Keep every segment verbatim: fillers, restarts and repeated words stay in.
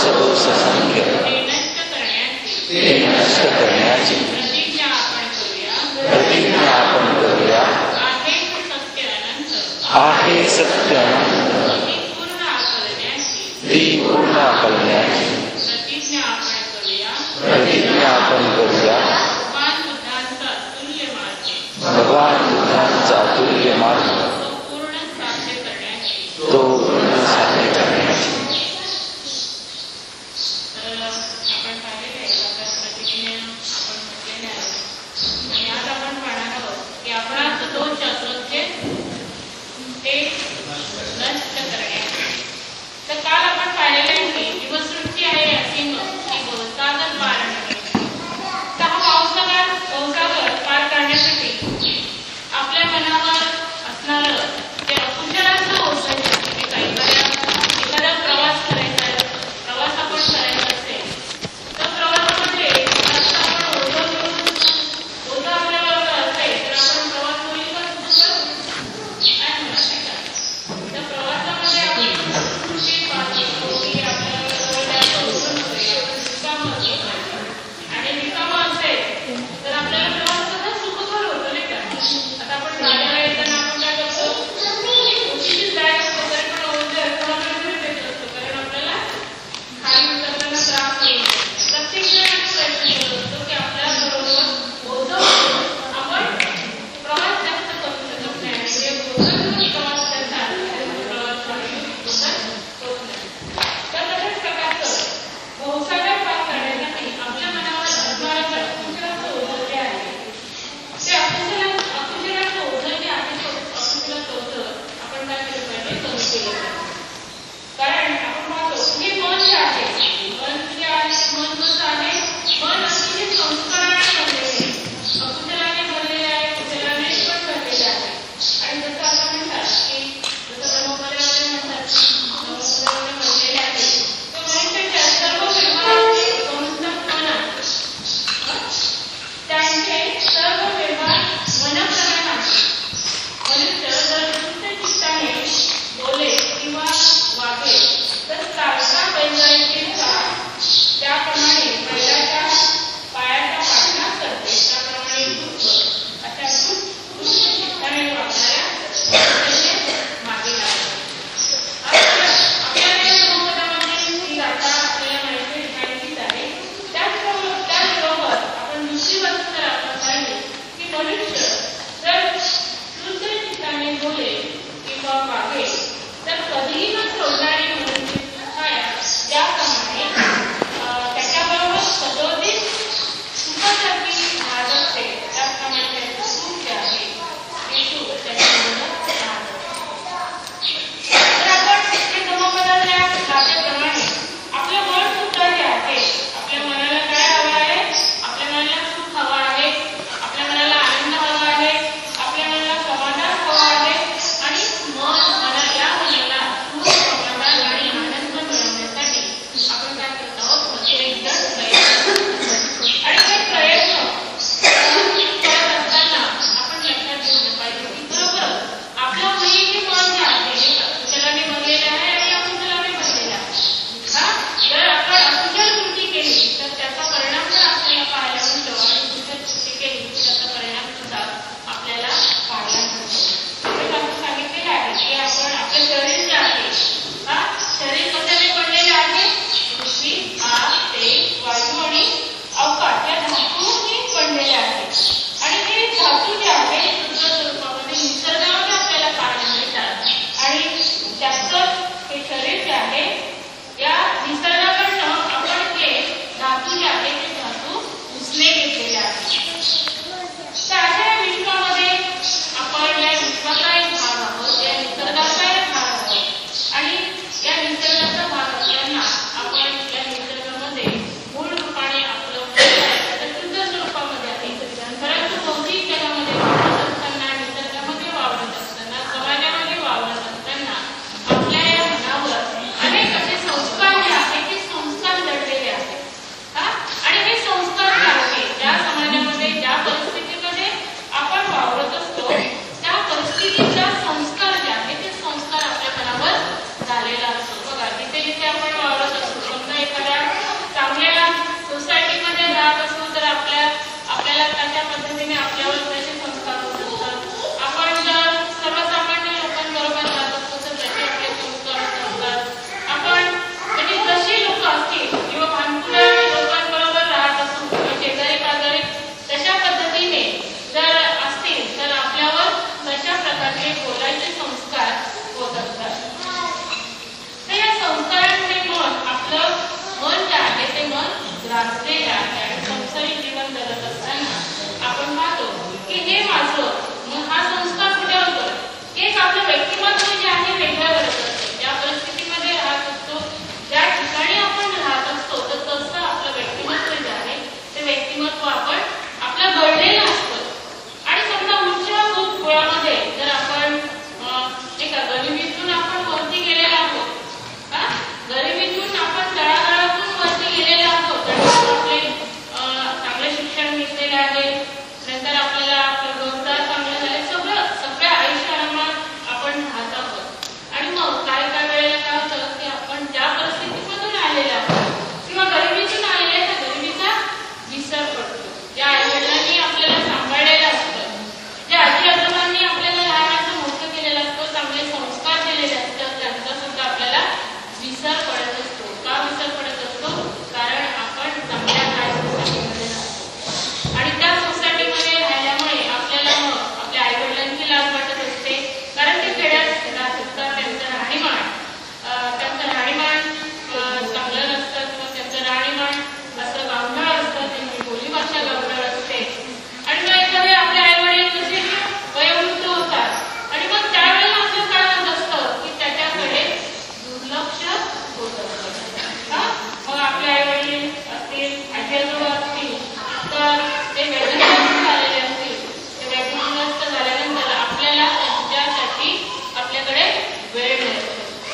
सदोष संख्य ते नष्ट करण्याची प्रतिज्ञा आपण करूया. आहे सत्य अनंत ती पूर्ण आकलण्याची प्रतिज्ञा आपण करूया. भगवान बुद्धांचा अतुल्य मार्ग तो पूर्ण साध्य करण्याची. नंतर आपल्याला आपलं रोजगार चांगलं झाले, सगळं सगळ्या आयुष्य आरामात आपण राहत आहोत. आणि मग काय काय वेळेला काय होतं की आपण ज्या परिस्थितीमधून आलेला आहोत किंवा गरिबीतून आलेल्या त्या गरिबीचा विसर पडतो. ज्या आईवडिलांनी आपल्याला सांभाळलेलं असतं, ज्या आजी आजोबांनी आपल्याला लहानाचं मोठं केलेलं असतं, चांगले संस्कार दिलेले असतात, त्यांचा सुद्धा आपल्याला विसर पडत असतो. का विसर पडत असतो? कारण आपण चांगल्या हाय सोसायटीमध्ये राहतो आणि त्या सोसायटीमध्ये राहिल्यामुळे आपल्याला मग आपल्या आईवडिलांची लाज वाटत असते. कारण ते खेड्यात राहत असतात, त्यांचं राहणीमान त्यांचं राहणीमान चांगलं नसतं किंवा त्यांचं राहणीमान असं गावढळ असतं, त्यांची बोलीभाषा गावढळ असते. आणि मग एखादे आपले आईवडील कसे वयोवृद्ध होतात आणि मग त्यावेळेला आपलं काय होत असतं की त्याच्याकडे दुर्लक्ष होत असतं. मग आपले आईवडील असतील, आजी आजोबा असतील तर ते व्याधिग्रस्त झालेले असतील. ते व्याधिग्रस्त झाल्यानंतर आपल्याला त्यांच्यासाठी आपल्याकडे वेळ मिळतो.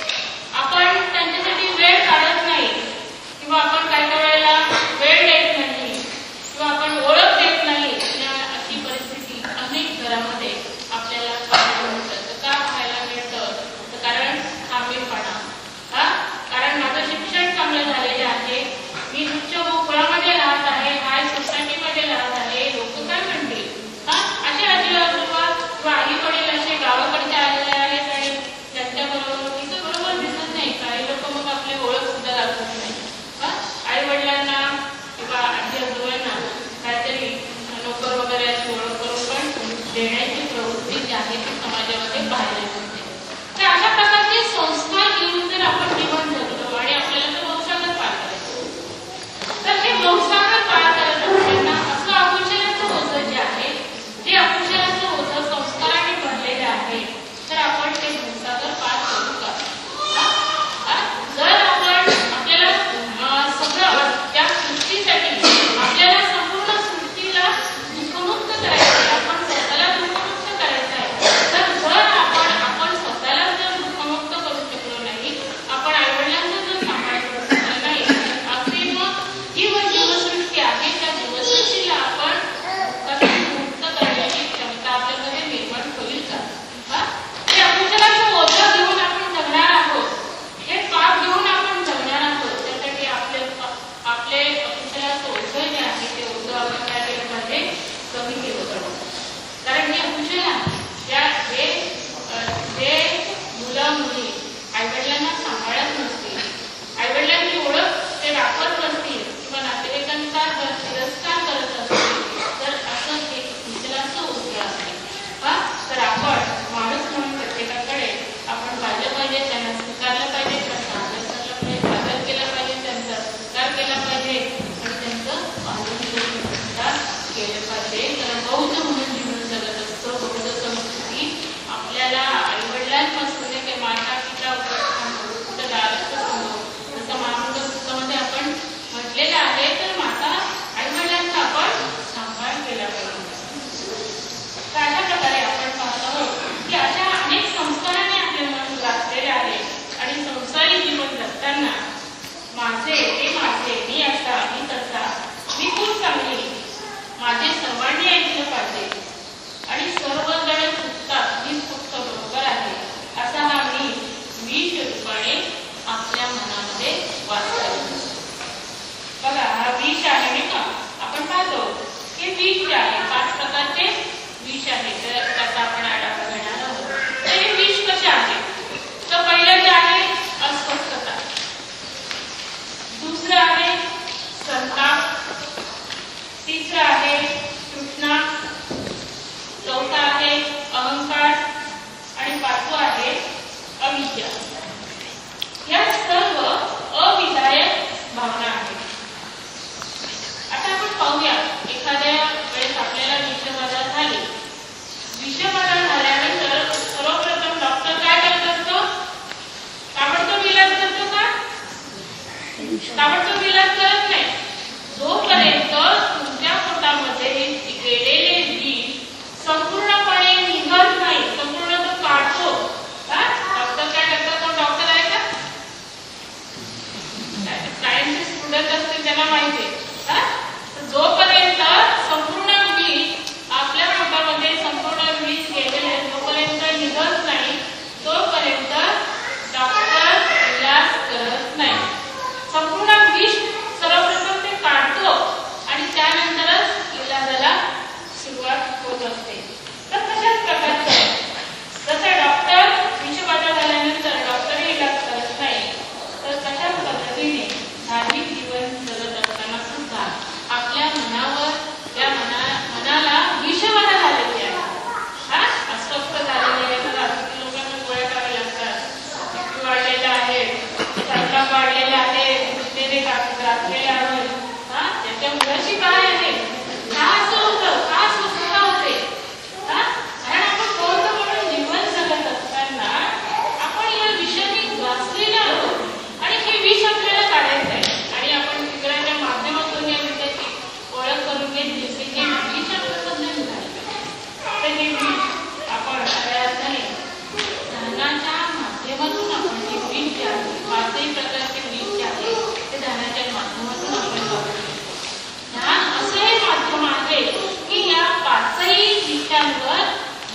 आपण त्यांच्यासाठी वेळ काढत नाही किंवा आपण काही काही वेळेला वेळ देत नाही किंवा आपण ओळख देत नाही. अशी परिस्थिती अनेक घरामध्ये आपल्याला पाहायला मिळतं. का पाहायला मिळतं? कारण खांबीरपणा. हा कारण माझं शिक्षण चांगलं झालेलं आहे, मी उच्च भूगोलामध्ये राहत आहे, हाय सोसायटीमध्ये राहत आहे, लोक काय म्हणतील. हा असे आजी आजोबा किंवा आई वडील असे गावाकडचे आलेले आहेत आणि त्यांच्याबरोबर तिचं बरोबर दिसत नाही. काही लोक मग आपली ओळख सुद्धा दाखवत नाही. आई वडिलांना किंवा आजी आजोबांना काहीतरी नोकर वगैरे अशी ओळख करून पण देण्याची प्रवृत्ती जी आहे ती समाजामध्ये पाहायला मिळते. तर अशा प्रकारचे संस्कार घेऊन जर आपण जीवन जगलो आणि आपल्याला तर बहुसागर पार करायचं, तर हे बहुसागर पार करत असताना असं अकुशलाचं ओझं जे आहे, जे अकुशलाचं ओझं संस्काराने भरलेलं आहे, तर आपण ते बहुसागर पार करू का? जर आपण आपल्याला सगळं त्या सृष्टीसाठी आपल्याला संपूर्ण सृष्टीला दुःखमुक्त करायचं, आपण स्वतःला दुःखमुक्त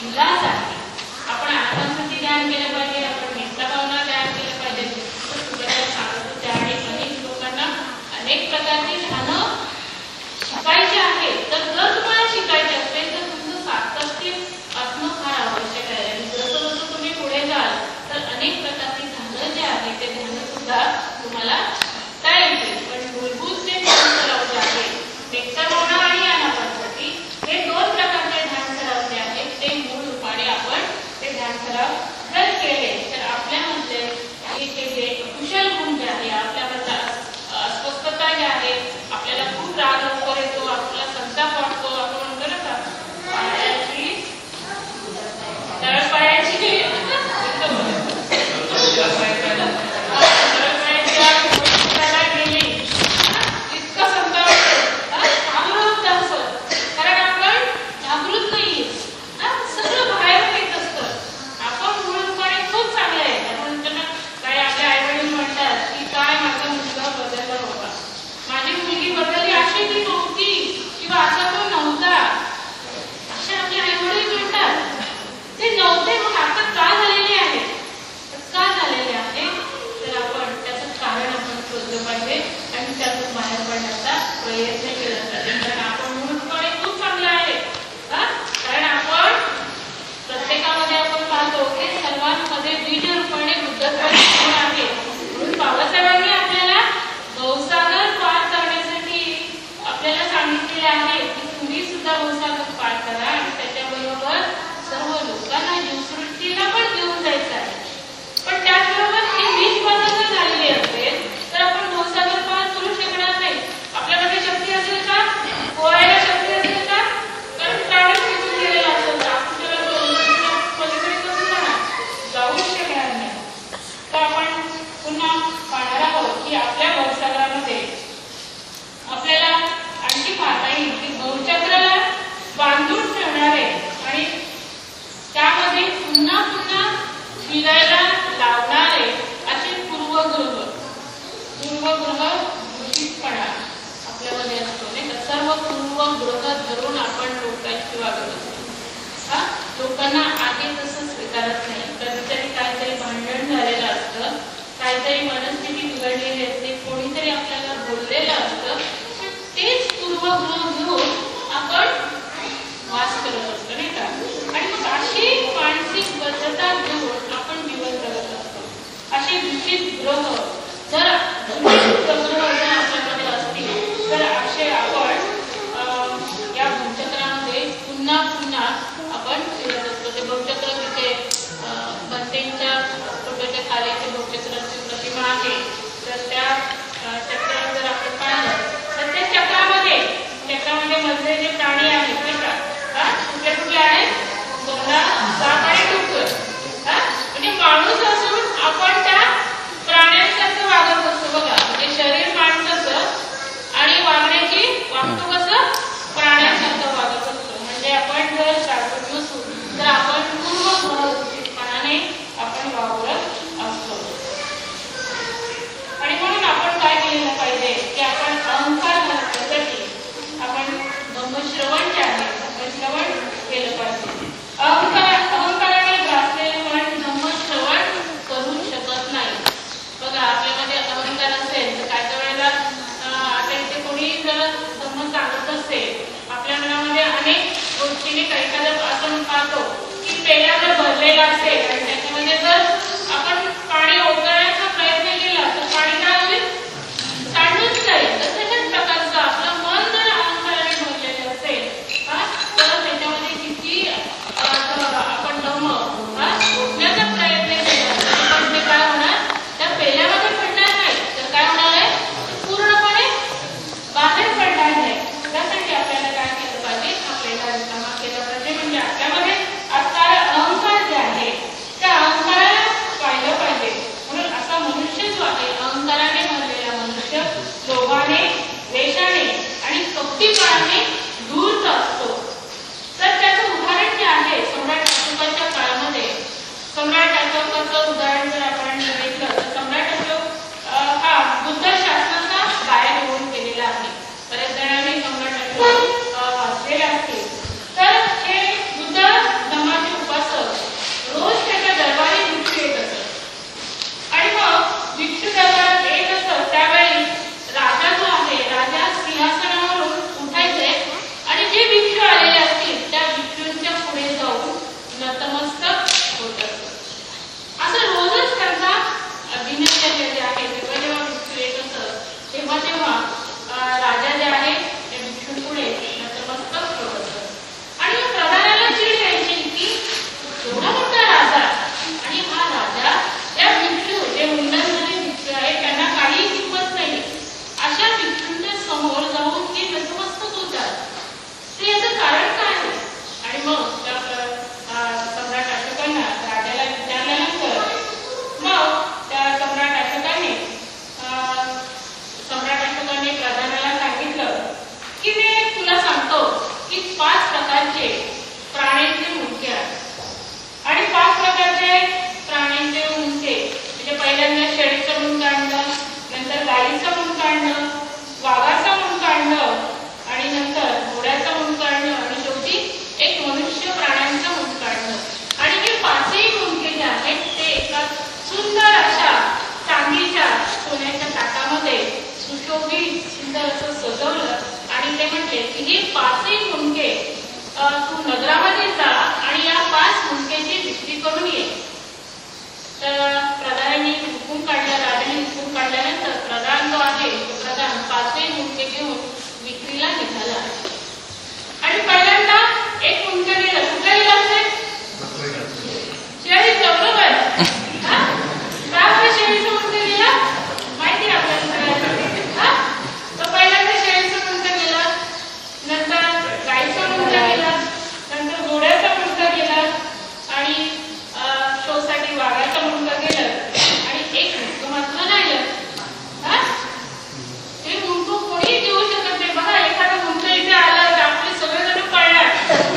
विलास आहे. आपण आत्मस्थिती ध्यान केलं पाहिजे, आपण नित्य भावना ध्यान केलं पाहिजे. सुरुवातीला सांगत होते आणि अनेक लोकांना अनेक प्रकारची ध्यानं शिकायची आहेत. तर जर तुम्हाला शिकायचे असेल तर तुमचं सातत्य असणं फार आवश्यक आहे. आणि जसं जसं तुम्ही पुढे जाल तर अनेक प्रकारची ध्यानं जे आहेत ते ध्यानं सुद्धा तुम्हाला काय येतील. पण मूलभूत जे ध्यान सराव जे आहे नित्य भावना आणि आनापानसती हे दोन प्रकारचे ध्यान सराव जे आहेत ते मूळ रूपाने आपण ते ध्यान सराव जर केले तर आपल्यामधले हे जे कुशल गुण जे आहे, आपल्यामधला अस्वस्थता जे आहे, आपल्याला खूप राग लवकर येतो, आपल्याला संताप वाटतो, आपण म्हणतो ना का पायाची तळपायाची गेली इतका संताप जागृत असं, कारण आपण जागृत नाहीये. सगळं बाहेर येत असतं. आपण मूळ रूपाने खूप चांगले आहे. आपण त्यांना काय आपल्या आई वडील म्हणतात की काय माझा मुलगा बदलला होता, माझी मुलगी बदलली, अशी ती नव्हती किंवा असा तो नव्हता, असे आपले आई वडील म्हणतात. ते नव्हते मग आता का झालेले आहे, का झालेले आहे तर आपण त्याचं कारण आपण शोधलं पाहिजे आणि त्यातून बाहेर पडण्याचा प्रयत्न केला पाहिजे. कारण आपण मूळपणे खूप चांगलं आहे. कारण आपण प्रत्येकामध्ये आपण पाहतो की सर्वांमध्ये बीज रूपाने बुद्धत्वाचे गुण आहे. म्हणून बाबासाहेबांनी आपल्याला भवसागर पार करण्यासाठी आपल्याला सांगितलेले आहे की तुम्ही सुद्धा भवसागर पार करा आणि त्याच्याबरोबर सर्व लोकांना जीवसृष्टीला पण घेऊन जायचं आहे. पण त्याचबरोबर ही वीज बंद झालेली असेल तर आपण भवसागर पार करू शकणार नाही. आपल्याकडे शक्ती असेल का, पोहायला शक्ती असेल का, कारण प्राणच निघून गेलेला असेल तर आपण त्याला पलीकडे कसं जाणार, जाऊच शकणार नाही. तर आपण पुन्हा पाहणार आहोत की आपल्या भवसागरामध्ये आपल्याला आणखी पाहता येईल की भवचक्राला बांधून ठेवणारे आणि त्यामध्ये पुन्हा पुन्हा फिरायला लावणारे असे पूर्वग्रह पूर्वग्रह दूषितपणा आपल्यामध्ये असतो नाही का. सर्व पूर्वग्रह धरून आपण लोकांची वागत असतो. हा लोकांना आहे तसं स्वीकारत नाही. कधीतरी काहीतरी भांडण झालेलं असतं, काहीतरी मनस्थिती बिघडलेली असते, कोणीतरी आपल्याला बोललेलं असतं, तेच पूर्वग्रह घेऊन आपण वास करत असतो नाही का. आणि मग अशी मानसिक बद्धता घेऊन आपण जीवन जगत असतो. असे दूषित ग्रह जर दूषित ग्रह जर आपल्यामध्ये असतील तर असे आपण या भवचक्रामध्ये पुन्हा पुन्हा आपण फिरत असतो. ते भवचक्र तिथे बंतेच्या फोटोच्या खाली ते भवचक्राची प्रतिमा आहे. तर त्या चक्रावर जर आपण पाहिलं तर त्या चक्रामध्ये चक्रामध्ये मधले जे प्राणी आहेत नाही का, कुठले कुठले आहेत, कोंबडा, साप आणि डुक्कर. म्हणजे माणूस असून आपण त्या प्राण्यांसारखं वागत असतो बघा. म्हणजे शरीर माणसाचं आणि वागण्याची वागतो कसं प्राण्यांसारखं वागत असतो. म्हणजे आपण जर शाश्वत नसू तर आपण पूर्वग्रहपणाने आपण वावरत असतो. आणि म्हणून आपण काय केलं पाहिजे की आपण अहंकार घालण्यासाठी आपण धम्मश्रवण जे आहे धम्मश्रवण केलं पाहिजे. अहंकार अहंकाराने ग्रासलेले मन धम्मश्रवण करू शकत नाही. बघा आपल्यामध्ये अहंकार असेल तर काय त्या वेळेला आता इथे कोणी जर धम्म सांगत असेल आपल्या मनामध्ये अनेक गोष्टीने काही काही आपण पाहतो की पेला जर भरलेला असेल आणि त्याच्यामध्ये जर आपण पाणी ओघळण्याचा प्रयत्न केला तर पाणी काय होईल, सांडून जाईल. तर त्याच्याच प्रकारचं आपलं मन जर अहंकाराने भरलेलं असेल तर त्याच्यामध्ये किती आपण धम्म ओढण्याचा प्रयत्न केला पण ते काय होणार, त्या पेल्यामध्ये पडणार नाही तर काय होणार आहे, पूर्णपणे बाहेर पडणार नाही. त्यासाठी आपल्याला काय केलं पाहिजे, आपल्याला रिकामा केलं पाहिजे. म्हणजे आपल्यामध्ये असणारा अहंकार जे आहे त्या नगरामध्ये जा आणि या पाच मुंडक्याची विक्री करून ये. तर प्रधानांनी हुकूम काढला, राजाने हुकूम काढल्यानंतर प्रधान जो आहे तो प्रधान पाचही मुंडके घेऊन विक्रीला निघाला. आणि पहिल्यांदा एक मुंडकं गेलं. कुठं गेलं असेल? शेळीचं. बरोबर. हा का बरं शेळीचं मुंडकं गेलं माहिती आहे आपल्याला सगळ्यांना. हा तर पहिल्यांदा शेळीचं मुंडकं गेलं, नंतर गाईचं मुंडकं गेलं, नंतर घोड्याचं मुंडकं गेलं आणि शोसाठी वाघाचं मुंडकं गेलं आणि एक मुंडकं मात्र राहिलं. हा ते मुंडकं कोणी देऊ शकत नाही. बघा एखादं मुंडकं इथे आलं तर आपले सगळेजण पळणार.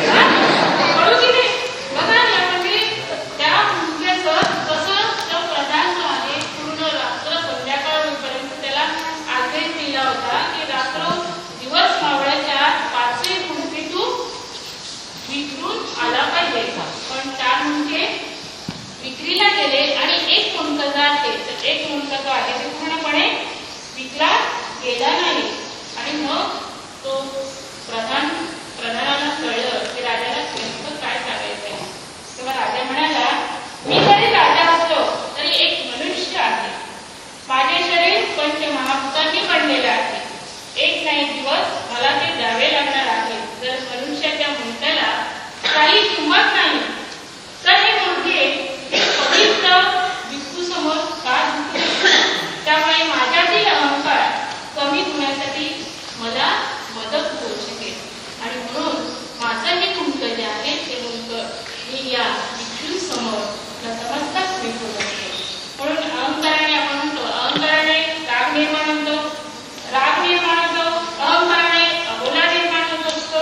कळू की नाही? बघा ना म्हणजे त्या मुंडक्याचं कसं तो प्रधान जो आहे पूर्ण रात्र संध्याकाळ होईपर्यंत त्याला आदेश दिला होता की रात्र दिवस मावळ्याच्या पाचही मुंडके तू विक्रून आला पाहिजे. पण चार मुंडके विक्रीला गेले आणि एक मुंडकं जो आहे तर एक मुंडकं जो आहे ते पूर्णपणे विकला गेला नाही. आणि मग तो प्रधान प्रधानाला कळलं की राजाला नेमकं काय सांगायचंय. तेव्हा राजा म्हणाला, मी जरी राजा असलो तरी एक मनुष्य आहे. माझे शरीर पंचमहाभूतांनी बनलेले आहे. एक नाही दिवस मला ते द्यावे लागणार आहे. जर मनुष्याच्या मुंडक्याला काही किंमत नाही तर हे मुंडके पवित्र विष्णू समोर का झुकले? त्यामुळे माझ्यातील अहंकार कमी होण्यासाठी मला मदत होऊ शकेल. आणि म्हणून माझं हे मुंडकं जे आहे ते मुंडकं मी या विष्णू समोर नतमस्तक विकून असतो. म्हणून अहंकाराने आपण म्हणतो, अहंकाराने राग निर्माण होतो, राग निर्माण होतो, अहंकाराने अबोला निर्माण होत असतो.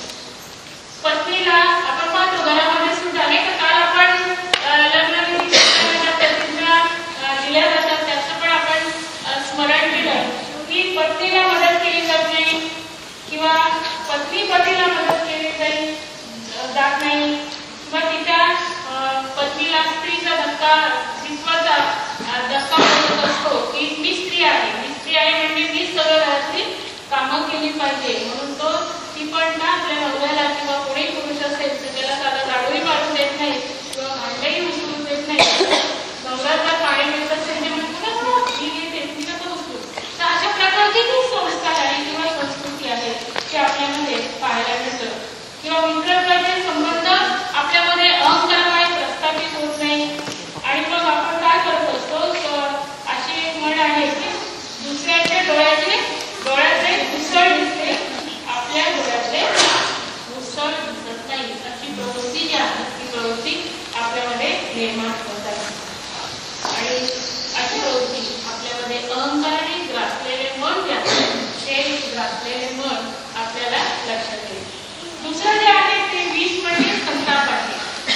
पत्नीला आपण पाहतो घरामध्ये सुद्धा अनेक काळ आपण लग्नाविधी प्रतिज्ञा दिल्या जातात त्याचं पण आपण स्मरण केलं की पत्नीला मदत केली जात नाही किंवा पत्नी पतीला मदत केली जाईल जात नाही किंवा तिच्या पत्नीला स्त्रीचा धक्का विश्वाचा धक्का होत असतो की मी स्त्री आहे, मी स्त्री आहे म्हणजे मी सगळं घरातली कामं केली पाहिजे. म्हणून तो ती पण ना आपल्या नवऱ्याला किंवा कोणी पुरुष असेल तर त्याला साधा झाडूही मारून देत नाही किंवा भांडही उचलून देत नाही. नवऱ्याचा पाणी मिळत असेल ते म्हणतो ना मी घेते मी नको उचलू. तर अशा प्रकारची जी संस्कार आहे किंवा संस्कृती आहे ती आपल्यामध्ये पाहायला मिळतं. किंवा मित्रत्वाचे संबंध आपल्यामध्ये अहंकारामुळे प्रस्थापित होत नाही. आणि मग आपण काय करत असतो, अशी एक म्हण आहे की दुसऱ्याच्या डोळ्याचे डोळ्याचे मुसळ दिसते, आपल्या डोळ्यातले मुसळ दिसत नाही. अशी प्रवृत्ती जी आहे ती प्रवृत्ती आपल्यामध्ये निर्माण होतात. आणि अशी प्रवृत्ती आपल्यामध्ये अहंकाराने ग्रासलेले मन जे आहे ते ग्रासलेले मन आपल्याला लक्षात येईल. दुसरं जे आहे ते विष म्हणजे संताप आहे.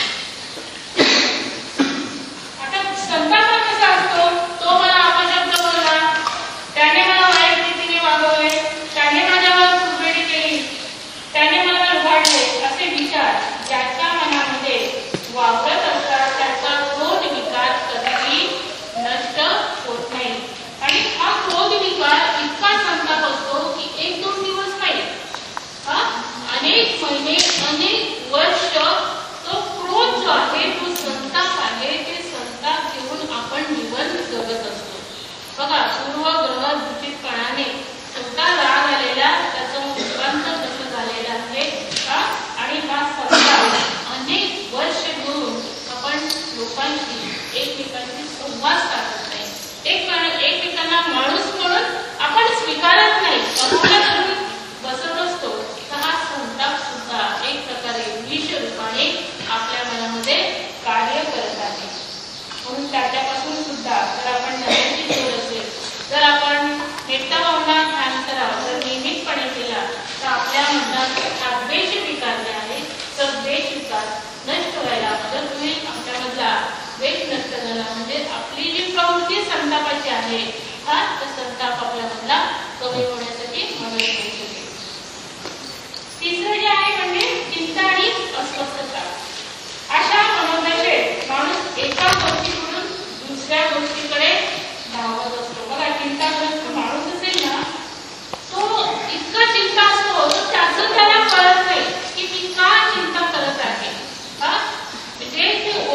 आता संताप कसा असतो, तो मला अपशब्द बोलला, त्याने मला वाईट रीतीने वागवले, त्याने माझ्यावर कुरघोडी केली, त्याने मला लुबाडले, असे विचार ज्याच्या मनामध्ये वावरत असतात त्याचा क्रोध विकार कधीही नष्ट होत नाही. आणि हा क्रोध विकार इतका संताप असतो की एक दोन दिवस नाही, हा अनेक महिने अनेक वर्ष तो क्रोध जो आहे तो संताप आहे ते संताप घेऊन आपण जीवन जगत असतो. बघा पूर्वग्रह दूषितपणाने सुद्धा राग आलेला त्याचं रूपांतर कसं झालेलं आहे का. आणि हा संताप अनेक वर्ष घेऊन आपण लोकांशी एकमेकांशी संवाद साधत नाही, एक एकमेकांना माणूस म्हणून आपण स्वीकारत नाही, अवहेलना करून बसत असतो. तर हा संताप सुद्धा एक प्रकारे विष रूपाने आपल्या मनामध्ये कार्य करत आहे. म्हणून त्याच्यापासून सुद्धा जर आपण ध्यानाची निवड असेल, जर आपण नित्य भावना ध्यान सराव जर नियमितपणे केला तर आपल्या मनात हा द्वेष विकार जे आहे तर द्वेष विकार नष्ट व्हायला मदत होईल. आपल्यामधला द्वेष नष्ट झाला म्हणजे आपली जी प्रवृत्ती संतापाची आहे हा तर संताप आपल्यामधला कमी होण्यासाठी मदत होऊ शकेल. तिसरं जे आहे म्हणजे चिंता आणि अस्वस्थता. अशा मनोदशेत माणूस एका गोष्टीकडून दुसऱ्या गोष्टीकडे धावत असतो. बघा चिंताग्रस्त माणूस असेल ना तो इतका चिंता असतो तर त्याचं त्याला कळत नाही की मी का चिंता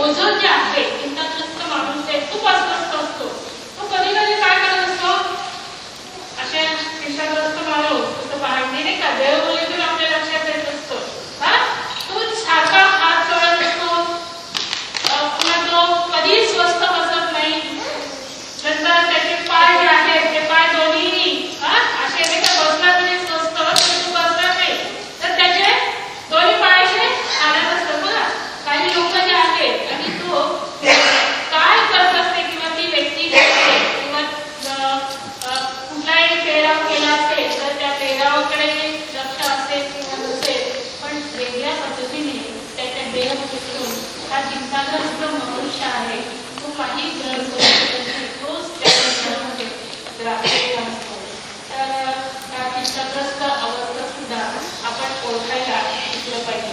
ओझर जे आहे चिंताग्रस्त माणूस आहे खूप अस्वस्थ असतो, तो कधी कधी काय करत असतो, अशा चिंताग्रस्त माणूस तो भांडी नाही का देवबोलीतून आपल्या लक्षात येत असतो, हा तो सारखा हात चोळत असतो, पुन्हा तो कधी स्वस्थ बसत नाही, नंतर त्याचे पाय जे आहेत ते पाय दोन्ही हा असे नाही का बसला तरी स्वस्थ तो बसला नाही तर त्याचे दोन्ही पाय असे हालत असतात बघा काही लोक जे आहेत. आणि तो काय करत असते किंवा ती व्यक्ती किंवा कुठलाही पेराव केला असेल तर त्या पेरावाकडे लक्ष असेल किंवा नसेल, पण वेगळ्या पद्धतीने त्याच्या देहबुद्धीतून हा चिंताग्रस्त मनुष्य आहे तो काही ग्रहण करू शकत नाही, तोच त्याच्या घरामध्ये ग्रासलेला असतो. तर त्या चिंताग्रस्त अवस्था सुद्धा आपण ओळखायला शिकलं पाहिजे.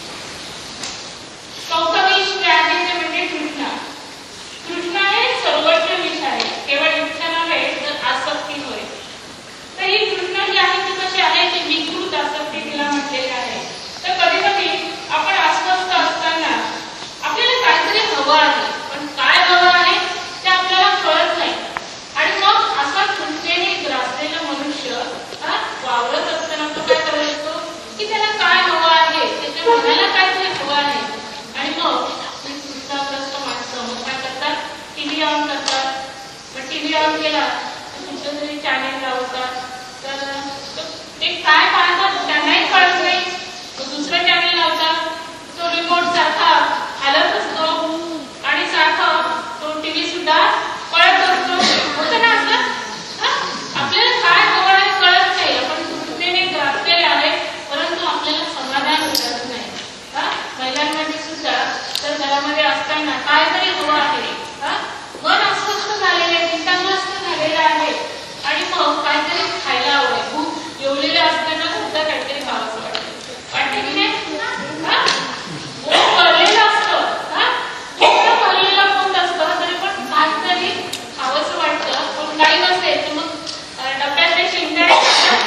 चौथा विष जे आहे ते म्हणजे तृष्णा. तृष्णा हे सर्वोच्च विष आहे, केवळ इच्छा नव्हे तर आसक्ती होय. तर ही तृष्णा जी आहे ती कशी आहे, ती विकृत आसक्ती तिला म्हटलेली आहे. तर कधी कधी आपण अस्वस्थ असताना आपल्याला काहीतरी हवं आहे, पण काय हवं आहे ते आपल्याला कळत नाही, आणि मग असा तृष्णेने ग्रासलेला मनुष्य हा वावरत असताना तो काय करत असतो की त्याला काय हवं आहे, त्याच्या मनाला काहीतरी हवं आहे, आणि मग तृष्णाग्रस्त माणसं मग काय करतात, टीव्ही ऑन करतात. मग टीव्ही ऑन केला कुठलं तरी चॅनेल लावतात, तर ते काय पाहतात त्यांनाही कळत नाही, दुसरं चॅनेल लावतात, तो रिमोट सारखा हालत असतो आणि सारखा तो टीव्ही सुद्धा पळत असतो, होतं ना असं. आपल्याला काय हवं आहे कळत नाही, आपण तृष्णेने ग्रासलेले आहे परंतु आपल्याला समाधान मिळत नाही. हा महिलांमध्ये सुद्धा तर घरामध्ये असताना काहीतरी हवं आहे, हा मन अस्वस्थ झालेले चिंताग्रस्त झालेलं आहे आणि मग काहीतरी खायला हवंय, खूप जेवलेले असताना सुद्धा काहीतरी खावंसं वाटतं, वाटते की नाही. हा पोट भरलेलं असतं, हा पूर्ण भरलेलं पोट असतं तरी पण काहीतरी खावंसं वाटतं, पण काही नसेल तर मग डब्यातले शेंगदाणे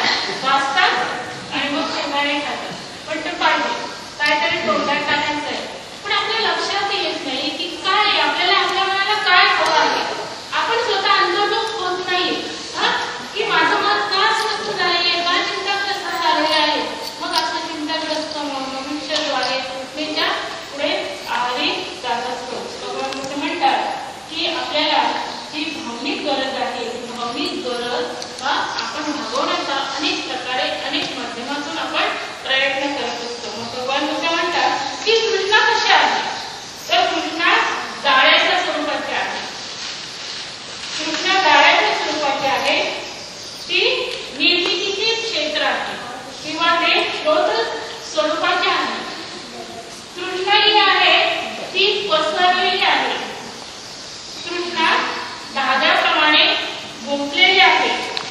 भाजतात आणि मग शेंगदाणे खातात, पण ते पाहिजे काहीतरी तोंडात टाकायचं आहे. पण आपल्या लक्षात येत नाही की काय आपल्याला आपल्या मनाला काय हवं आहे. आपण स्वतः अंतर्मुख होत नाही हा की माझं मन का स्वस्थ झालेलं आहे, का चिंताग्रस्त झालेलं आहे. मग असा चिंताग्रस्त मनुष्य जो आहे तृष्णेच्या पुढे आहारी जात असतो. भगवान असं म्हणतात की आपल्याला जी भावनिक गरज आहे ती भावनिक गरज हा आपण भागवण्याचा अनेक प्रकारे अनेक माध्यमातून आपण प्रयत्न करत असतो. मग भगवान असं म्हणतात की तृष्णा कशी आहे, तर तृष्णा जाळ्याच्या स्वरूपाची आहे. तृष्णा जाळ्याच्या स्वरूपाची आहे, ती निर्मितीचे क्षेत्र आहे किंवा ते स्रोत स्वरूपाचे आहे. तृष्णा जी आहे ती पसरलेली आहे. तृष्णा धाग्याप्रमाणे गुंफलेली आहे.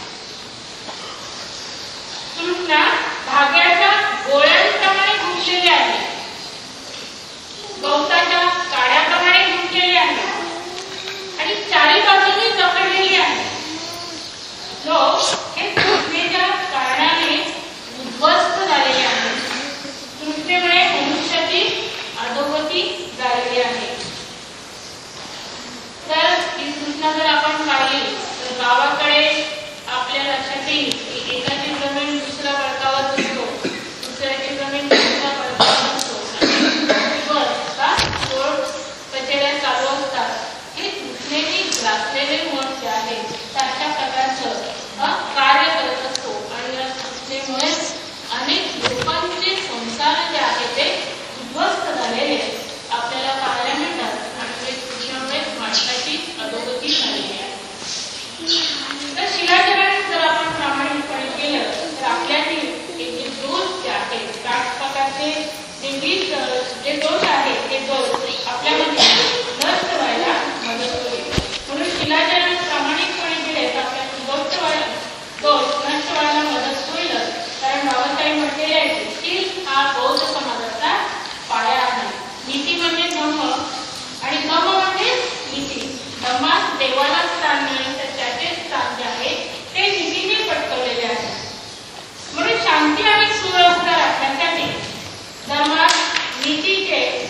तृष्णा धाग्याच्या गोळ्यांप्रमाणे गुंफलेली आहे, गवताच्या काड्याप्रमाणे गुंफलेली आहे आणि चारी बाजूने जखडलेली आहे. लोक हे तृष्णेच्या कारणाने उद्ध्वस्त झालेले आहेत. तृष्णेमुळे मनुष्याची अधोगती झालेली आहे. तर ही तृष्णा जर आपण पाहिली तर गावाकडे आपल्या लक्षात येईल की एकाची जमीन दुसरा बळकावत असतो, दुसऱ्याची जमीन दुसरा बळकावत असतो, कचेऱ्या चालू असतात. हे तृष्णेने ग्रासलेले मन जे आहे त्याच्या प्रकारचं कार्य करत असतो आणि या तृष्णेमुळे अनेक लोकांचे संसार जे आहे ते उद्ध्वस्त झालेले आपल्याला पाहायला मिळतात आणि ते तृष्णेमुळे माणसाची अधोगती झालेली आहे. तर शिलाचरण जर आपण प्रामाणिकपणे केलं तर आपल्यातील हे जे दोष जे आहेत त्याच प्रकारचे जे वीज जे दोष आहेत ते दोष आपल्यामध्ये नष्ट व्हायला मदत होईल. म्हणून शिलाचरण प्रामाणिकपणे केले तर आपल्याला दोष व्हायला दोष नष्ट व्हायला मदत होईल. कारण बाबासाहेब म्हटलेले आहे की शील हा बौद्ध समाजाचा पाया आहे. नीती म्हणजे धम्म आणि धम्म म्हणजे नीती. धम्मात देवाला स्थान मिळेल तर त्याचे स्थान जे आहे ते नीतीने पटकवलेले आहे. म्हणून शांती आणि सुव्यवस्था राखण्यासाठी धर्मात नीतीचे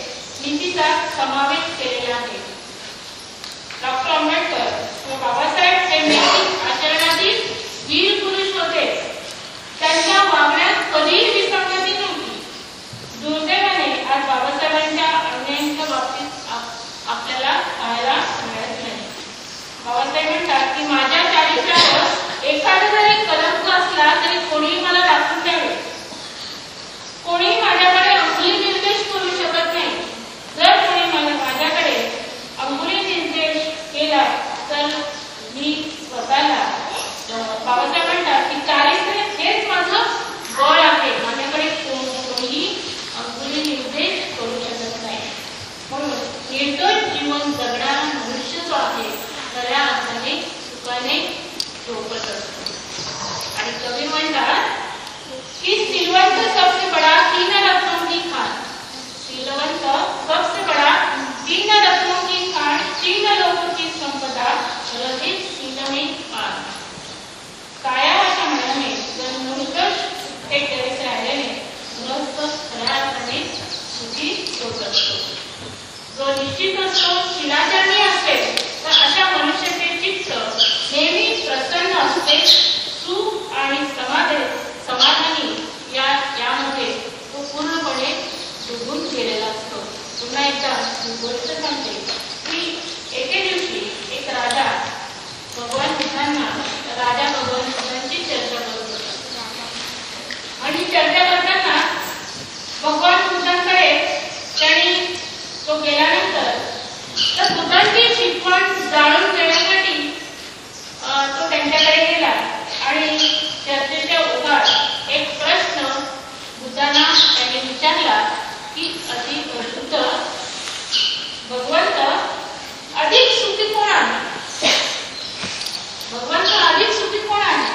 नीतीचा समावेश केलेला आहे. डॉक्टर आंबेडकर व बाबासाहेब हे नैतिक आचरणातील वीर पुरुष होते. त्यांच्या वागण्यात कधीही विसंगती नव्हती. दुर्दैवाने आज बाबासाहेबांच्या अन्यायांच्या बाबतीत आपल्याला पाहायला मिळत नाही. बाबासाहेब म्हणतात की माझ्या चारित्र्यावर एखादा जरी कलंक असला तरी कोणीही मला दाखवून द्यावे. कोणीही माझ्याकडे अंगुली निर्देश करू शकत नाही. जर कोणी मला माझ्याकडे अंगुली निर्देश केला तर मी स्वतःला बाबासाहेब म्हणतात की चारित्र्य हेच माझं बळ आहे. माझ्याकडे कोणीही अंगुली निर्देश करू शकत नाही. म्हणून निर्दोष जीवन जगणारा मनुष्य जो आहे खऱ्या अर्थाने सुखाने झोपत असतो. आणि कवी म्हणतात कि सिलवंत सबसे बड़ा तीन रत्नों की खान. सिलवंत सबसे बड़ा तीन रत्नों की खान, तीन लोगों की संपदा, रहित सीन में पान. काया अशा म्हणाने जर निर्दोष हे टेरेस राहिल्याने गृहस्थ खऱ्या अर्थाने सुखी होत असतो. जो निश्चित असतो शिलाचारणी असेल तर अशा मनुष्याचे चित्त नेहमी प्रसन्न असते. सुख आणि समाधान समाधानी या यामध्ये तो पूर्णपणे डुबून गेलेला असतो. पुन्हा एकदा मी गोष्ट सांगते की एके दिवशी एक राजा भगवान बुद्धांना राजा भगवान बुद्धांची चर्चा करत होता. आणि चर्चा करताना भगवान बुद्धांकडे त्यांनी तो गेल्यानंतर तर बुद्धांची शिकवण जाणून घेण्यासाठी तो त्यांच्याकडे गेला. आणि चर्चेच्या ओघात एक प्रश्न बुद्धांना त्यांनी विचारला की अधिक अद्भुत भगवंत अधिक सुखी कोण आहे? भगवंत अधिक सुखी कोण आहे?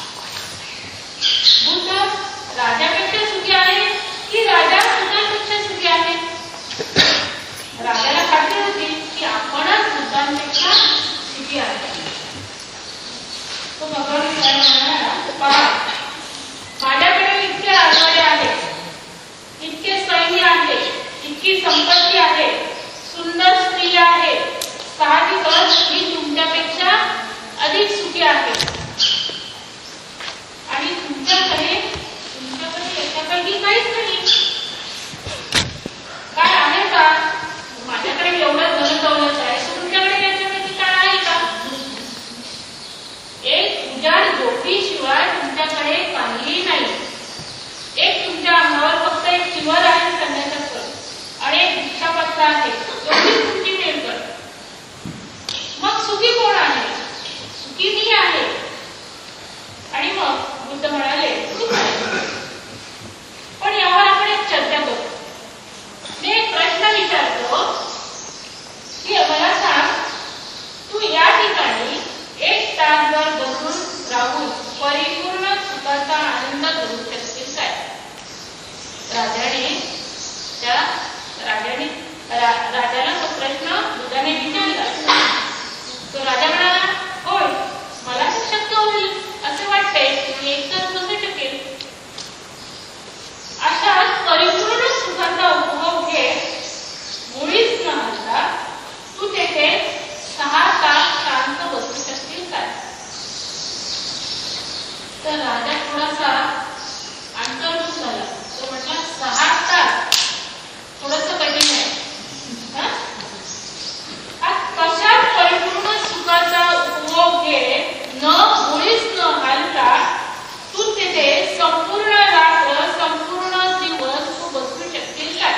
बुद्ध राजापेक्षा सुखी आहे की राजा बुद्धांपेक्षा सुखी आहे? राजाला खात्री होती की आपणच बुद्धांपेक्षा सुखी आहे. तो भगवान म्हणाला पहा माझ्याकडे इतके राजवाडे आहेत, इतके सैन्य आहे, इतकी संपत्ती आहे, सुंदर स्त्रिया आहे. साहजिकच मी तुमच्यापेक्षा अधिक सुखी आहे. आणि तुमच्याकडे तुमच्याकडे याच्यापैकी काहीच नाही. काय आहे का? माझ्याकडे एवढं धनदौलत आहे तर तुमच्याकडे त्याच्यापैकी काय आहे का? एक उजाड झोपडी शिवाय तुमच्याकडे काहीही नाही. एक तुमच्या अंगावर फक्त एक चिवर आहे संन्यासाचं आणि एक भिक्षापत्र आहे. एवढी तुमची मिळकत. मग सुखी कोण आहे? सुखी मी आहे. आणि मग बुद्ध म्हणाले पण यावर आपण एक चर्चा करू. मी एक प्रश्न विचारतो की मला सांग तू या ठिकाणी एक तासभर बसून राहून परिपूर्ण सुखाचा आनंद घेऊ शकतील काय? राजाने त्या राजाने रा, राजाला तो प्रश्न बुद्धाने विचारला. तो राजा म्हणाला होय मला ते शक्य होईल असे वाटते की मी एक तास बसू शकेल. अशा परिपूर्ण सुखाचा उपभोग घे. मुळीच न हलता तू तेथे सहा तास शांत बसू शकतील काय? तर राजा थोडासा अंतर्मुख झाला. तो म्हटला सहा तास थोडस कठीण आहे. कशा परिपूर्ण सुखाचा उपभोग घे न मुळीच न हालता तू तिथे संपूर्ण रात्र संपूर्ण दिवस तू बसू शकतील काय?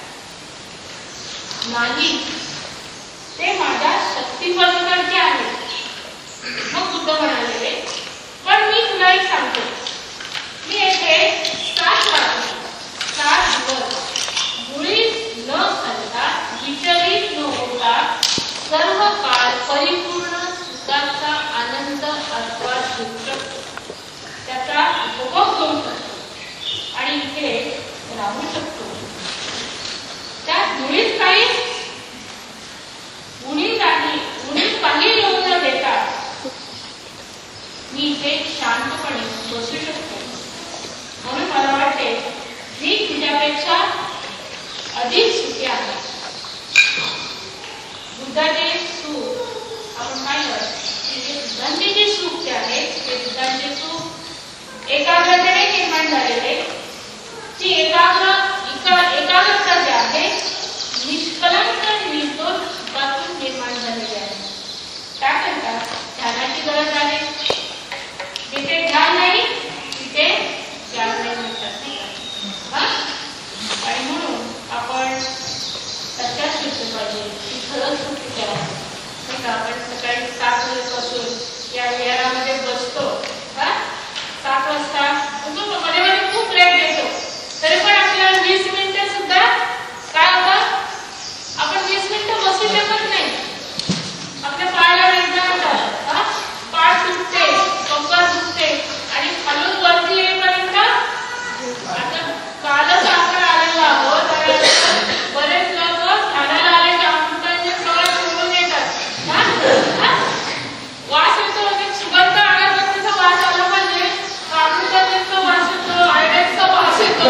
नाही, ते माझ्या शक्तीपलीकडचे आहे. मग बुद्ध म्हणाले पण मी तुला एक सांगतो. मी येथे सात रात्री सात दिवस मुळीच न हलता विचलित न होता सर्व काळ परिपूर्ण सुखाचा आनंद आस्वाद घेऊ शकतो. त्याचा उपभोग घेऊ शकतो आणि इथे राहू शकतो. त्यात मुळीच काही उणीव नाही, उणीव काही येऊ न देता मी इथे शांतपणे बसू शकतो. म्हणून मला वाटते मी तुझ्यापेक्षा अधिक सुखी आहे. दुधाचे सूप आपण पाहिलं की दुधाचे जे सूप जे आहे ते दुधाचे सूप एकाग्रतेने निर्माण झालेले, ती एकाग्र एकाग्रता जी आहे निष्कलंक निर्दोष सुखातून निर्माण झालेली आहे. त्याकरता ध्यानाची गरज आहे. जिथे ध्यान नाही तिथे ज्ञान नाही म्हणतात नाही का? आणि म्हणून आपण लक्षात घेतलं पाहिजे की खरंच सुख कुठे आहे नाही का? आपण सकाळी सात वाजल्यापासून या विहारामध्ये बसतो, हा सात वाजता मध्ये मध्ये खूप ब्रेक देतो, तरी पण आपल्याला वीस मिनिटं सुद्धा काय होतं, आपण वीस मिनिटं बसू शकत नाही. आपल्या पायाला वेदना होतात, हा पाठ दुखते, कंबर दुखते आणि खालून वरती येईपर्यंत आता कालच आपण आलेलो आहोत. बरेच लोक ध्यानाला आले की अमृतांचे सगळं सोडून येतात. वास येतो, सुगंध अगरबत्तीचा वास आला पाहिजे, अमृताचा वास येतो, आयडेक्सचा वास येतो.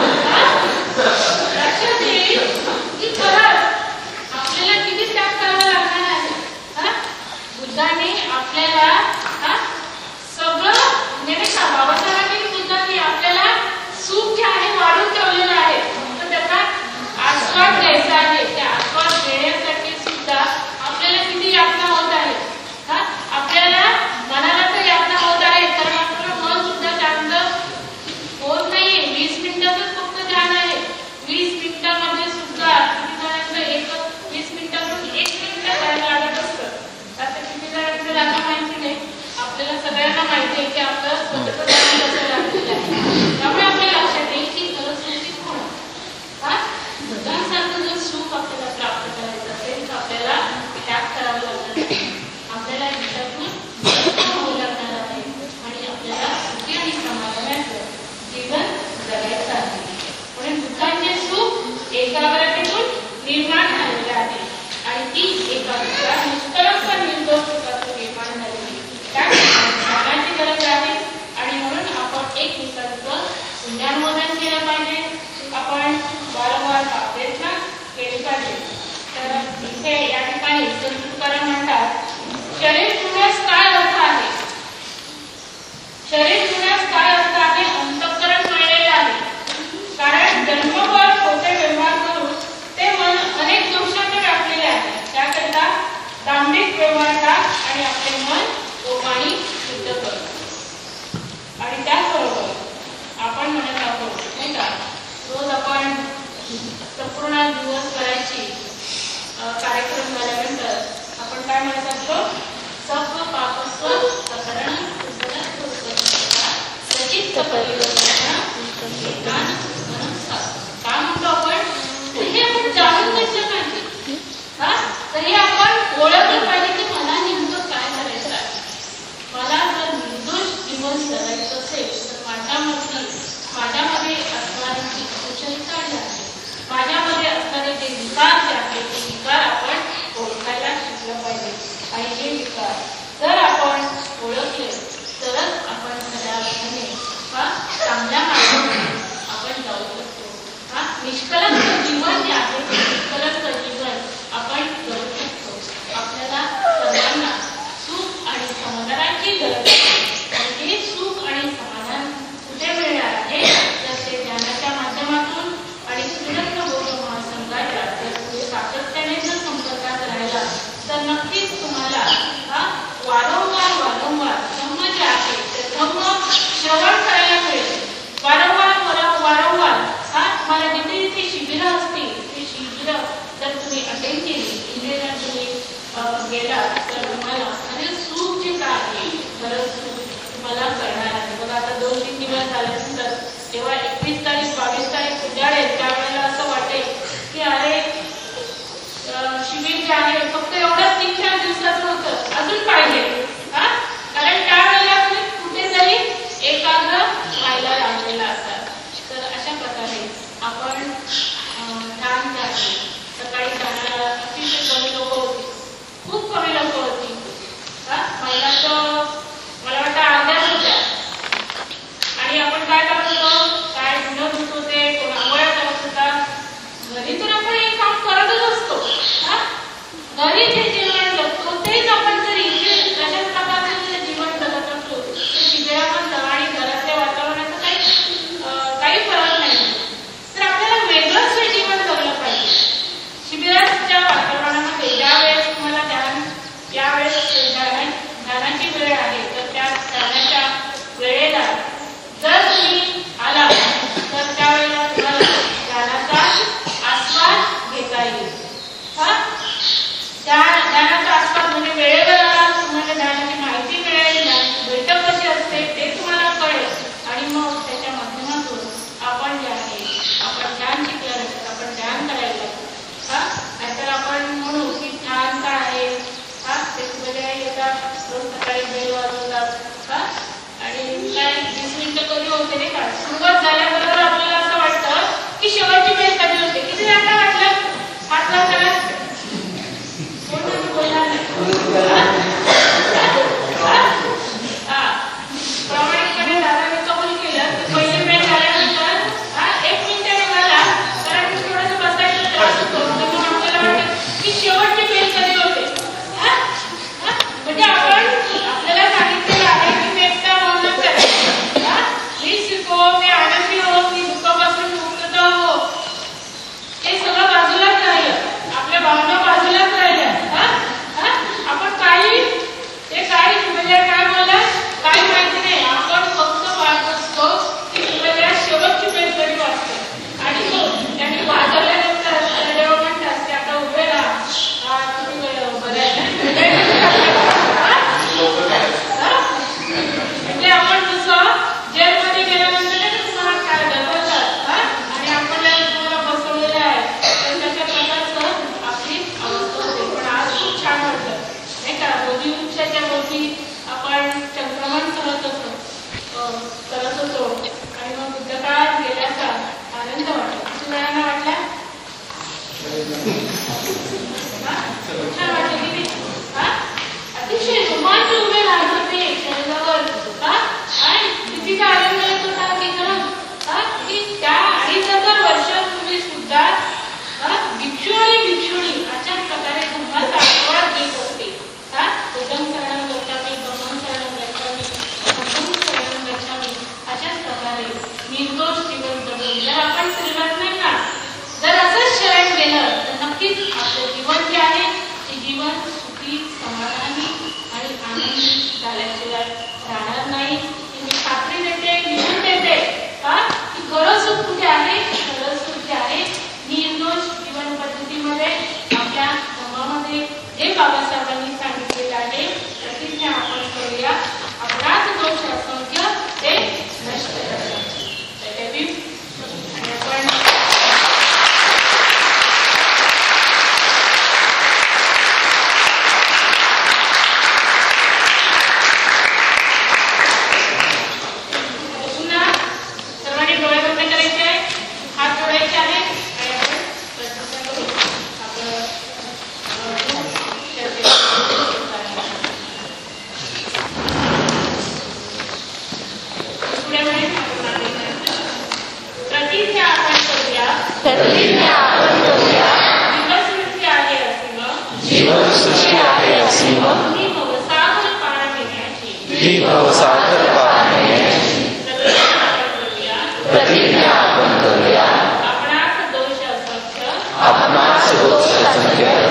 लक्षात येईल की खरंच आपल्याला किती त्याग करावा लागणार आहे. बुद्धाने आपल्याला सगळं म्हणजे का बाबासाहेबांनी बुद्धांनी आपल्याला सुख जे आहे वाढून ठेवलेलं आहे, तर त्याचा आस्वाद घ्यायचा आहे. त्या आस्वाद घेण्यासाठी सुद्धा आपल्याला किती यातना होत आहे. हा आपल्याला मनाला तर यातना होत आहे, कारण आपलं मन सुद्धा शांत होत नाहीये. वीस मिनिटातच फक्त ध्यान आहे. वीस मिनिटामध्ये सुद्धा किती जणांचं एक वीस मिनिटातून एक मिनिट करायला लागत असतं. आता किती जणांचं लागलं माहिती नाही. आपल्याला सगळ्यांना माहिती आहे की आपलं स्वतःचं ध्यान कसं लागलेलं आहे. त्यामुळे आपल्या लक्षात येईल की खरंच सुखी कोण. हा बुद्धांसारखं जर सुख आपल्याला प्राप्त करायचं असेल तर आपल्याला त्याग करावा लागणार आहे. आपल्याला याच्यातून होऊ लागणार आहे आणि आपल्याला सुखी आणि समाधानाचं जीवन जगायचं आहे. म्हणून बुद्धांचे सुख एकाग्रतेतून निर्माण झालेले आहे आणि ती एकाग्रता निष्कलंक निर्दोष सुखातून निर्माण झालेली ध्यानाची गरज आहे. आणि म्हणून आपण एकमेकांचं पुण्यानुमोदन केलं पाहिजे. आपण वारंवार प्रयत्न केले पाहिजे. तर इथे या ठिकाणी संत तुकाराम म्हणतात, शरीर ठेवण्यास काय अर्थ आहे. शरीर ठेवण्यास काय अर्थ आहे, अंतःकरण मिळलेले आहे. कारण जन्मभर खोटे व्यवहार करून ते मन अनेक दोषांनी व्यापलेले आहे. त्याकरता दांभिक व्यवहार टाक आणि आपले मन ओमाणी शुद्ध कर. आणि त्याचबरोबर आपण म्हणत आहोत नाही का, रोज आपण संपूर्ण दिवस करायची कार्यक्रम झाल्यानंतर आपण काय म्हणत असतो, सत्व पापस्व सकरण सचित्त परिवर्तन काय म्हणतो आपण. हे आपण जाणून घेतलं पाहिजे. हा तरी आपण ओळखलं पाहिजे की मला नेमकं काय करायचं आहे. मला जर निर्दोष जीवन जगायचं असेल तर माझ्यामध्ये माझ्यामध्ये असणारी जी कुशलता जी आहे, माझ्यामध्ये असणारे जे विकार जे आहेत ते विकार आपण ओळखायला शिकलं पाहिजे. आणि हे विकार जर आपण ओळखले तरच आपण खऱ्या अर्थाने हा चांगल्या मार्गाने आपण जाऊ शकतो. हा निष्कलंक जीवन जे आहे ते निष्कलंक जीवन आपण जगू शकतो. आपल्याला सर्वांना सुख आणि समाधानाची गरज आहे. आणि हे सुख आणि समाधान कुठे मिळणार आहे, तर ते ज्ञानाच्या माध्यमातून आणि श्रीरत्न बौद्ध महासंघाच्या जर पुढे सातत्याने जर संपर्कात राहिला तर नक्कीच तुम्हाला हा वारंवार वारंवार धम्म जे आहे ते धम्म श्रवण करायला मिळेल. वारंवार वारंवार हा तुम्हाला जिथे जिथे शिबिरं असतील ते शिबिरं जर तुम्ही अटेंड केली, इंडियाला तुम्ही गेला तर तुम्हाला म्हणजे सुख जे काय आहे खरंच तुम्हाला करणार आहे. बघा आता दोन तीन दिवस झाल्यानंतर तेव्हा एकवीस तारीख बावीस तारीख उजाडेल त्यावेळेला असं वाटेल की अरे शिबिर जे आहे फक्त एवढंच तीन चार दिवसाचं होतं, अजून पाहिजे. हा कारण त्यावेळेला तुम्ही कुठेतरी एकाग्र व्हायला लागलेला असाल. तर अशा प्रकारे आपण ध्यान जे आहे सकाळी जाणारा अतिशय कमी लोक होती, खूप कमी लोक होती. हा महिला तर मला वाटतं अर्ध्याच होत्या. आणि आपण काय करत होतो, काय गुन्हा धुत होते, कोण आंघोळ्या करत होता, घरी जे जीवन जगतो तेच आपण जर इथे तशाच प्रकारचं जे जीवन जगत असतो तर शिबिरामधलं आणि घरातल्या वातावरणाचं काही अं, काही फरक नाही. तर आपल्याला वेगळंच हे जीवन जगलं पाहिजे. शिबिराच्या वातावरणामध्ये ज्या वेळेस तुम्हाला ध्यान यावेळेस ध्यान ध्यानाची वेळ आहे तर त्या ध्यानाच्या वेळेला जर तुम्ही आला तर त्यावेळेला तुम्हाला ध्यानाचा आस्वाद घेता येईल. हा त्या ध्यानाचा आस्वाद म्हणजे वेळेवर आला तुम्हाला ध्यानाची माहिती मिळेल, बैठक कशी असते ते तुम्हाला कळेल आणि मग त्याच्या माध्यमातून आपण जे आहे आपण ध्यान शिकल्यानंतर आपण ध्यान करायला हा नाहीतर आपण म्हणू की ध्यान काय आहे हा ते सगळे येतात रोज सकाळी बेल वाजवतात हा आणि काय वीस मिनिटं कधी होते नाही का सुरुवात झाल्याबरोबर आपल्याला असं वाटतं की शेवटची बेल कधी होते. किती आता वाटलं हात वर करा कोण बोलणार प्रामाणिकपणे दादाने कबूल केलं की पहिली बेल झाल्यानंतर हा एक मिनिटाने मला कारण की थोडंसं बसायचा त्रास होतो म्हणून आपल्याला वाटतं की शेवटची बेल कधी होते. म्हणजे आपण आपल्याला सांगितलेलं आहे की मी एकटा मौन करा मी शिको मी आनंदी हो मी दुःखापासून मुक्तता हो हे सगळं बाजूलाच राहिलं आपल्या भावना बाजूलाच राहिल्या. आपण काही ते काय म्हणजे काय बोला काय माहिती नाही आपण फक्त वाट असतो की तुम्हाला शेवटची बेल कधी वाजते आणि मग त्यांनी वाजवल्यानंतर देव म्हणतात की आता उभे राहा तुम्ही बऱ्या म्हणजे आपण जसं जेलमध्ये गेल्यानंतर तुम्हाला काय गरबतात आणि आपल्याला तुम्हाला बसवलेलं आहे तर तशा प्रकारचं आपली अवस्था होते. पण आज खूप छान वाटलं नाही का बोधी वृक्षाच्या भोवती आपण संक्रमण करत असतो करत होतो आणि मग बुद्धकाळात गेल्याचा आनंद वाटला. किती वेळांना वाटला छान वाटलं की नाही हा अतिशय रोमांच उभे राहत होते शरीरावर हा आणि कितीचा आनंद येत होता की खरं हा की त्या अडीच हजार वर्षापूर्वी सुद्धा भिक्षू आणि भिक्षुणी अशाच प्रकारे तुम्हाला आशीर्वाद देत होते. हा उदम शरणं गच्छामि ब्रह्मं शरणं गच्छामि बुद्धं शरणं गच्छामि अशाच प्रकारे निर्दोष जीवन जगून जर आपण श्रीमत नाही ना जर असंच शरण गेलं तर नक्कीच आपलं जीवन जे आहे ते जीवन सुखी समाधानी आणि आनंदी झाल्याशिवाय राहणार नाही. मी खात्री देते लिहून देते हा की खरं सुख कुठे आहे खरं सुख जे आहे निर्दोष जीवन पद्धतीमध्ये आपल्या धर्मामध्ये जे बाबासाहेबांनी सांगितलेलं आहे प्रतिज्ञा आपण करूया. अपराध दोष असंख्य ते नष्ट करतात. आणि आपण सर्वांनी डोळे बंद करायचे आहे हात जोडायचे आहे आणि आपण प्रतिज्ञा करू आपलं पुढे म्हणेन प्रतिज्ञा आपण करूया प्रतिज्ञा आपण करूया जीवसृष्टी आहे असीम जीवसृष्टी आहे असीम ही भवसागर पार घेण्याची ही भवसागर पार घेण्याची प्रतिज्ञा आपण करूया आपणास दोष असंख्य आपणास दोष असंख्य